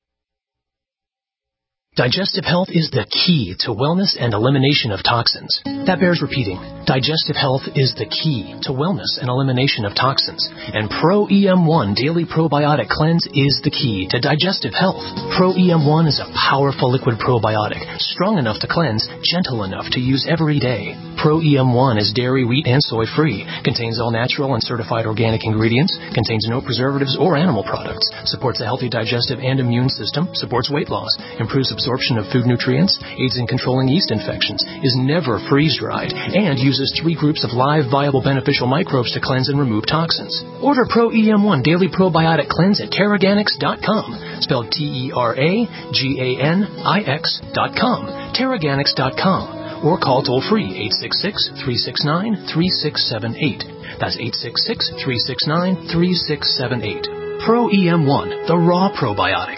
Digestive health is the key to wellness and elimination of toxins. That bears repeating. Digestive health is the key to wellness and elimination of toxins. And Pro E M one Daily Probiotic Cleanse is the key to digestive health. Pro E M one is a powerful liquid probiotic, strong enough to cleanse, gentle enough to use every day. Pro E M one is dairy, wheat, and soy free. Contains all natural and certified organic ingredients. Contains no preservatives or animal products. Supports a healthy digestive and immune system. Supports weight loss. Improves absorption of food nutrients. Aids in controlling yeast infections. Is never freeze-dried. And uses three groups of live, viable, beneficial microbes to cleanse and remove toxins. Order Pro E M one Daily Probiotic Cleanse at Terraganics dot com. Spelled T E R A G A N I X dot com. Terraganics dot com. Or call toll-free eight six six, three six nine, three six seven eight. That's eight six six, three six nine, three six seven eight. Pro E M one, the raw probiotic.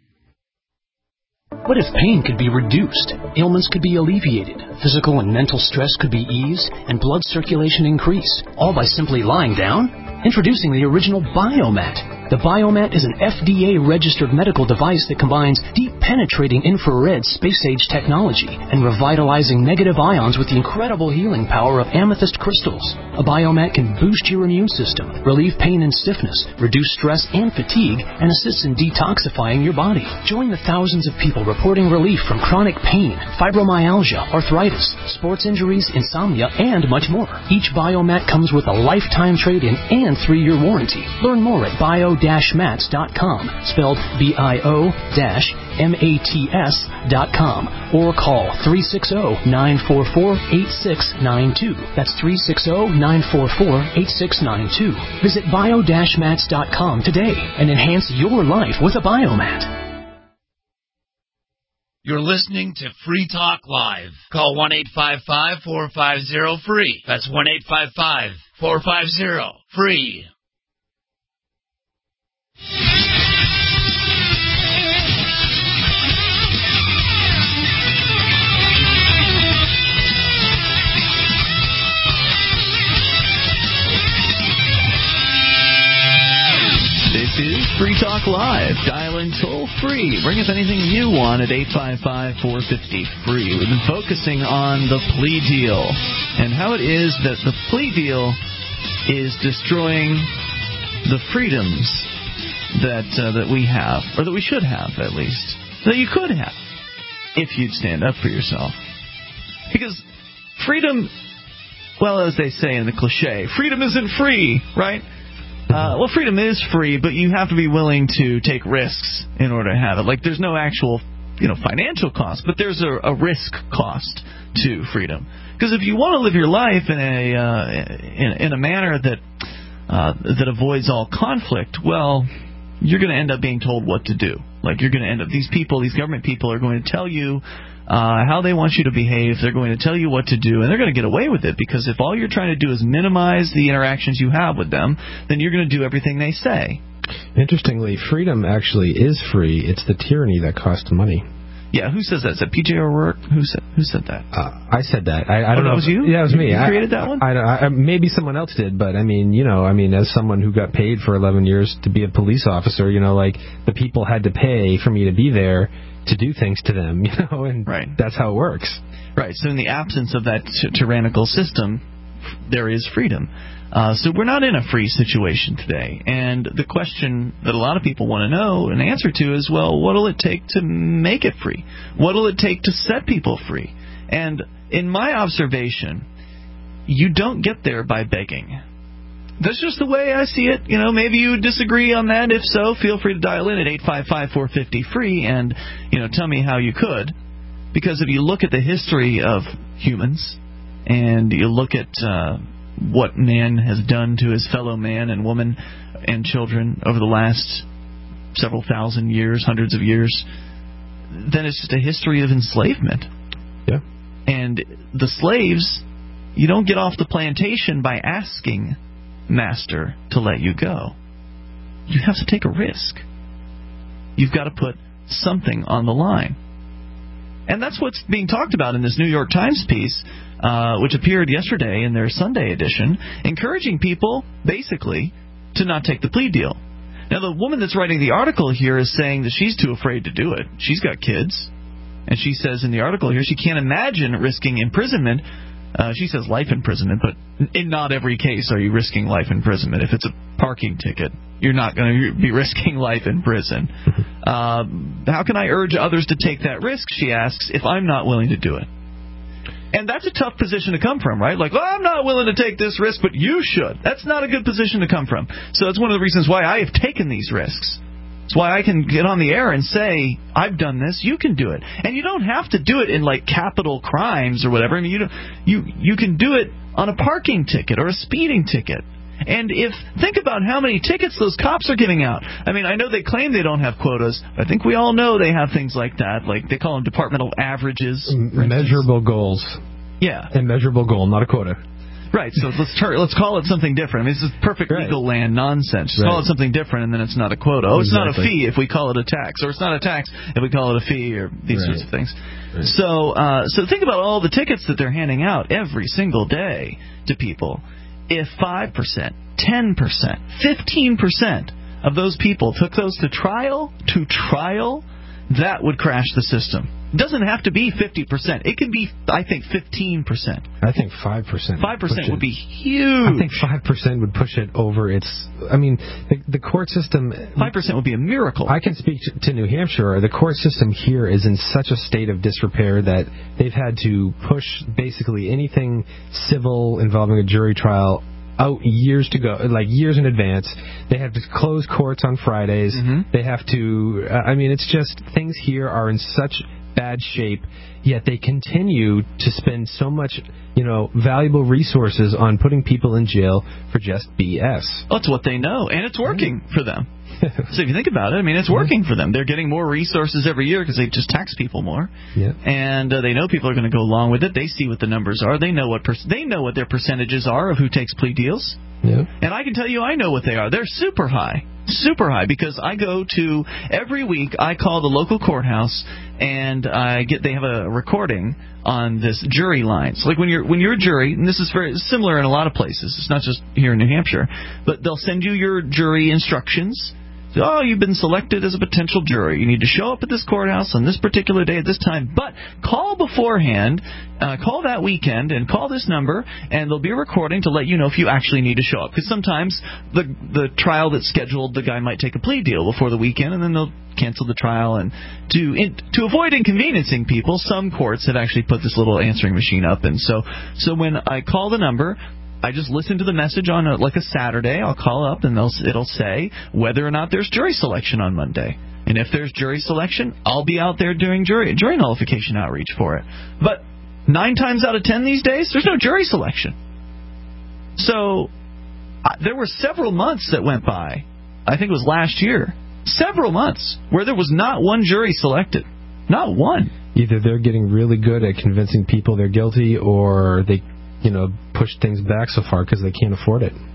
What if pain could be reduced, ailments could be alleviated, physical and mental stress could be eased, and blood circulation increased, all by simply lying down? Introducing the original Biomat. The Biomat is an F D A-registered medical device that combines deep-penetrating infrared space-age technology and revitalizing negative ions with the incredible healing power of amethyst crystals. A Biomat can boost your immune system, relieve pain and stiffness, reduce stress and fatigue, and assists in detoxifying your body. Join the thousands of people reporting relief from chronic pain, fibromyalgia, arthritis, sports injuries, insomnia, and much more. Each Biomat comes with a lifetime trade-in and three-year warranty. Learn more at bio dash mats dot com, spelled B I O M A T S dot com, or call three six zero, nine four four, eight six nine two. That's three six zero, nine four four, eight six nine two. Visit bio dash mats dot com today and enhance your life with a Biomat. You're listening to Free Talk Live. Call one eight five five, four five zero, free. That's one eight five five, four five zero, free. This is Free Talk Live. Dial in toll free. Bring us anything you want at eight five five, four five zero, free. We've been focusing on the plea deal and how it is that the plea deal is destroying the freedoms that uh, that we have, or that we should have at least, that you could have if you'd stand up for yourself. Because freedom, well, as they say in the cliche, freedom isn't free, right? Uh, well, freedom is free, but you have to be willing to take risks in order to have it. Like, there's no actual, you know, financial cost, but there's a, a risk cost to freedom. Because if you want to live your life in a uh, in, in a manner that uh, that avoids all conflict, well, you're going to end up being told what to do. Like, you're going to end up, these people, these government people are going to tell you uh, how they want you to behave. They're going to tell you what to do, and they're going to get away with it, because if all you're trying to do is minimize the interactions you have with them, then you're going to do everything they say. Interestingly, freedom actually is free. It's the tyranny that costs money. Yeah, who says that? Is that P J O'Rourke? Who said who said that? Uh, I said that. I, I oh, don't that know. was you? Yeah, it was me. You I, created that one? I, I, I, maybe someone else did, but I mean, you know, I mean, as someone who got paid for eleven years to be a police officer, you know, like, the people had to pay for me to be there to do things to them, you know, and right. That's how it works. Right. So in the absence of that t- tyrannical system, there is freedom. Uh, so we're not in a free situation today. And the question that a lot of people want to know an answer to is, well, what will it take to make it free? What will it take to set people free? And in my observation, you don't get there by begging. That's just the way I see it. You know, maybe you disagree on that. If so, feel free to dial in at eight five five, four five zero, free and, you know, tell me how you could. Because if you look at the history of humans and you look at uh, what man has done to his fellow man and woman and children over the last several thousand years, hundreds of years, then it's just a history of enslavement. Yeah. And the slaves, you don't get off the plantation by asking master to let you go. You have to take a risk. You've got to put something on the line. And that's what's being talked about in this New York Times piece, uh, which appeared yesterday in their Sunday edition, encouraging people, basically, to not take the plea deal. Now, the woman that's writing the article here is saying that she's too afraid to do it. She's got kids. And she says in the article here she can't imagine risking imprisonment. Uh, she says life imprisonment, but in not every case are you risking life imprisonment. If it's a parking ticket, you're not going to be risking life in prison. Uh, how can I urge others to take that risk, she asks, if I'm not willing to do it? And that's a tough position to come from, right? Like, well, I'm not willing to take this risk, but you should. That's not a good position to come from. So it's one of the reasons why I have taken these risks. It's why I can get on the air and say, I've done this, you can do it. And you don't have to do it in, like, capital crimes or whatever. I mean, you don't, you you can do it on a parking ticket or a speeding ticket. And if think about how many tickets those cops are giving out. I mean, I know they claim they don't have quotas. But I think we all know they have things like that. Like they call them departmental averages. Measurable goals. Yeah. A measurable goal, not a quota. Right. So let's try, let's call it something different. I mean, this is perfect right. legal land nonsense. Just right. call it something different, and then it's not a quota. Oh, it's exactly. not a fee if we call it a tax, or it's not a tax if we call it a fee, or these right. sorts of things. Right. So, uh, so think about all the tickets that they're handing out every single day to people. If five percent, ten percent, fifteen percent of those people took those to trial, to trial, that would crash the system. It doesn't have to be fifty percent. It can be, I think, fifteen percent. I think five percent. five percent would be huge. I think five percent would push it over its... I mean, the, the court system... five percent would be a miracle. I can speak to, to New Hampshire. The court system here is in such a state of disrepair that they've had to push basically anything civil involving a jury trial out years to go, like years in advance. They have to close courts on Fridays. Mm-hmm. They have to... Uh, I mean, it's just... Things here are in such bad shape, yet they continue to spend so much, you know, valuable resources on putting people in jail for just B S. Well, that's what they know, and it's working mm-hmm. for them. So if you think about it, I mean, it's working for them. They're getting more resources every year because they just tax people more, yeah. and uh, they know people are going to go along with it. They see what the numbers are. They know what per- they know what their percentages are of who takes plea deals. Yeah. And I can tell you, I know what they are. They're super high. Super high, because I go to every week. I call the local courthouse, and I get they have a recording on this jury line. So like when you're when you're a jury, and this is very similar in a lot of places. It's not just here in New Hampshire, but they'll send you your jury instructions. So, oh, you've been selected as a potential jury. You need to show up at this courthouse on this particular day at this time. But call beforehand, uh, call that weekend, and call this number, and there'll be a recording to let you know if you actually need to show up. Because sometimes the the trial that's scheduled, the guy might take a plea deal before the weekend, and then they'll cancel the trial. And to in, to avoid inconveniencing people, some courts have actually put this little answering machine up. And so so when I call the number, I just listen to the message on a, like a Saturday. I'll call up, and they'll, it'll say whether or not there's jury selection on Monday. And if there's jury selection, I'll be out there doing jury jury nullification outreach for it. But nine times out of ten these days, there's no jury selection. So uh, there were several months that went by, I think it was last year, several months, where there was not one jury selected. Not one. Either they're getting really good at convincing people they're guilty, or they... you know, push things back so far because they can't afford it.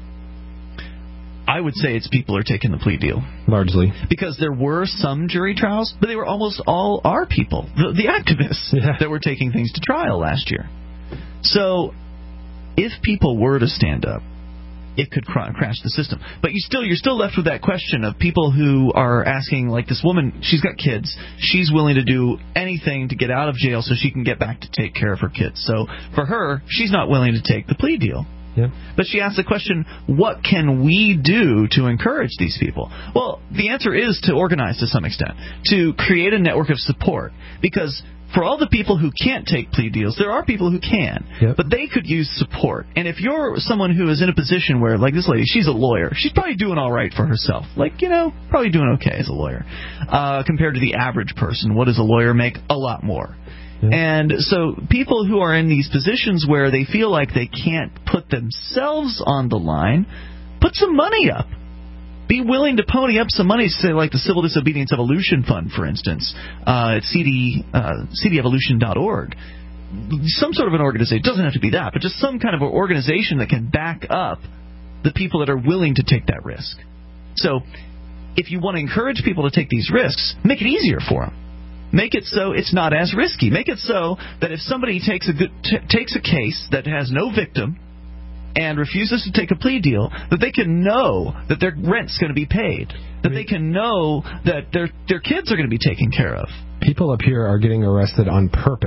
I would say it's people are taking the plea deal. Largely. Because there were some jury trials, but they were almost all our people, the, the activists, yeah. that were taking things to trial last year. So if people were to stand up, it could cr- crash the system. But you still, you're still left with that question of people who are asking, like this woman, she's got kids. She's willing to do anything to get out of jail so she can get back to take care of her kids. So for her, she's not willing to take the plea deal. Yeah. But she asks the question, what can we do to encourage these people? Well, the answer is to organize to some extent, to create a network of support. Because for all the people who can't take plea deals, there are people who can. Yep. But they could use support. And if you're someone who is in a position where, like this lady, she's a lawyer, she's probably doing all right for herself. Like, you know, probably doing okay as a lawyer. Uh, compared to the average person, what does a lawyer make? A lot more. Yeah. And so people who are in these positions where they feel like they can't put themselves on the line, put some money up. Be willing to pony up some money, say like the Civil Disobedience Evolution Fund, for instance, uh, at C D, uh, C D evolution dot org. Some sort of an organization. It doesn't have to be that, but just some kind of an organization that can back up the people that are willing to take that risk. So if you want to encourage people to take these risks, make it easier for them. Make it so it's not as risky. Make it so that if somebody takes a good, t- takes a case that has no victim and refuses to take a plea deal, that they can know that their rent's going to be paid, that they can know that their their kids are going to be taken care of. People up here are getting arrested on purpose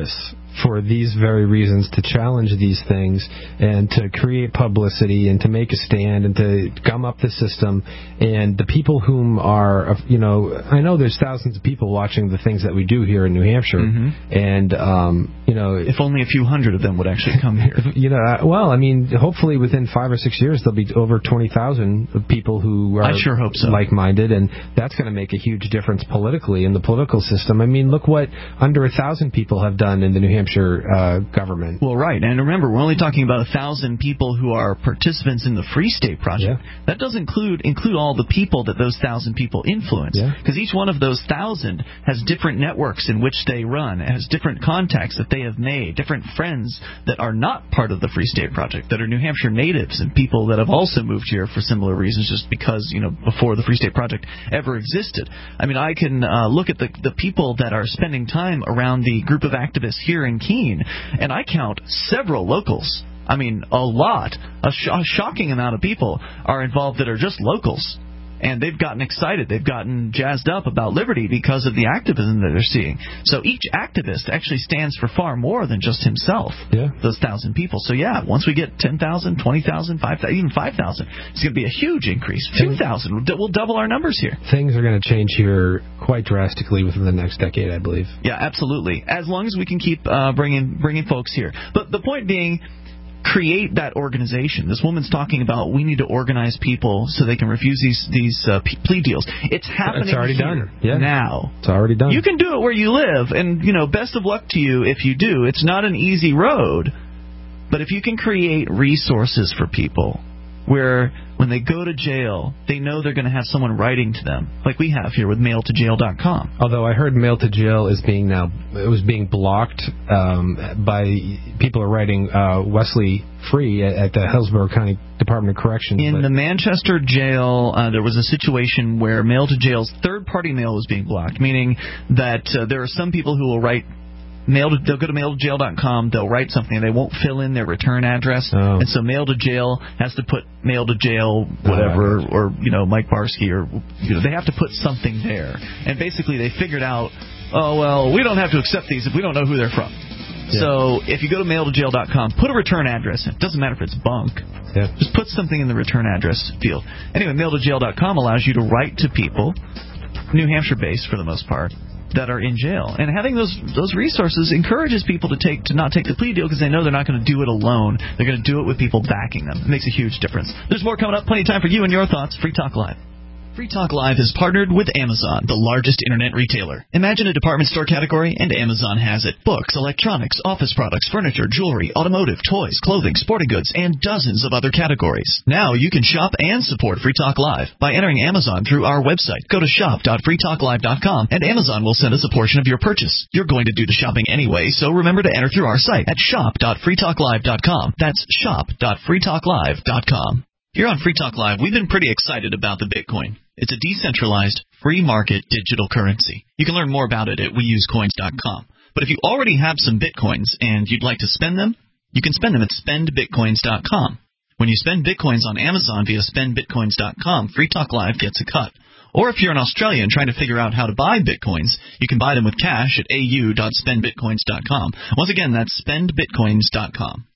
for these very reasons, to challenge these things and to create publicity and to make a stand and to gum up the system. And the people whom are, you know, I know there's thousands of people watching the things that we do here in New Hampshire, mm-hmm. and um, you know, if only a few hundred of them would actually come here. You know, well, I mean, hopefully within five or six years there'll be over twenty thousand people who are I sure hope so. like-minded, and that's going to make a huge difference politically in the political system. I mean, look what under a thousand people have done in the New Hampshire uh, government. Well, right, and remember, we're only talking about a thousand people who are participants in the Free State Project. Yeah. That does include include all the people that those thousand people influence, because yeah. each one of those thousand has different networks in which they run, has different contacts that they have made, different friends that are not part of the Free State Project, that are New Hampshire natives and people that have also moved here for similar reasons, just because, you know, before the Free State Project ever existed. I mean, I can uh, look at the the people that are spending time around the group of activists here in Keene, and I count several locals. I mean, a lot, a, sh- a shocking amount of people are involved that are just locals. And they've gotten excited, they've gotten jazzed up about liberty because of the activism that they're seeing. So each activist actually stands for far more than just himself, yeah. those thousand people. So yeah, once we get ten thousand, twenty thousand, five thousand, even five thousand, it's going to be a huge increase. two thousand, we'll double our numbers here. Things are going to change here quite drastically within the next decade, I believe. Yeah, absolutely. As long as we can keep uh, bringing bringing folks here. But the point being, create that organization. This woman's talking about we need to organize people so they can refuse these these uh, plea deals. It's happening it's already here done. Yeah. now. It's already done. You can do it where you live, and, you know, best of luck to you if you do. It's not an easy road, but if you can create resources for people where when they go to jail, they know they're going to have someone writing to them, like we have here with mail to jail dot com. Although I heard Mail to Jail is being now, it was being blocked um, by people are writing uh, Wesley Free at, at the Hillsborough County Department of Corrections. In but... the Manchester jail, uh, there was a situation where Mail to Jail's third-party mail was being blocked, meaning that uh, there are some people who will write Mail to, they'll go to mail to jail dot com, they'll write something, and they won't fill in their return address, oh. and so Mail to Jail has to put Mail to Jail, whatever, oh, or, you know, Mike Barsky, or, you know, they have to put something there. And basically they figured out, oh, well, we don't have to accept these if we don't know who they're from. Yeah. So if you go to mail to jail dot com, put a return address in. It doesn't matter if it's bunk. Yeah. Just put something in the return address field. Anyway, mail to jail dot com allows you to write to people, New Hampshire-based for the most part, that are in jail. And having those those resources encourages people to take to not take the plea deal because they know they're not going to do it alone. They're going to do it with people backing them. It makes a huge difference. There's more coming up. Plenty of time for you and your thoughts. Free Talk Live. Free Talk Live is partnered with Amazon, the largest internet retailer. Imagine a department store category, and Amazon has it. Books, electronics, office products, furniture, jewelry, automotive, toys, clothing, sporting goods, and dozens of other categories. Now you can shop and support Free Talk Live by entering Amazon through our website. Go to shop dot free talk live dot com, and Amazon will send us a portion of your purchase. You're going to do the shopping anyway, so remember to enter through our site at shop dot free talk live dot com. That's shop dot free talk live dot com. Here on Free Talk Live, we've been pretty excited about the Bitcoin. It's a decentralized, free market digital currency. You can learn more about it at we use coins dot com. But if you already have some Bitcoins and you'd like to spend them, you can spend them at spend bitcoins dot com. When you spend Bitcoins on Amazon via spend bitcoins dot com, Free Talk Live gets a cut. Or if you're in Australia and trying to figure out how to buy Bitcoins, you can buy them with cash at a u dot spend bitcoins dot com. Once again, that's spend bitcoins dot com.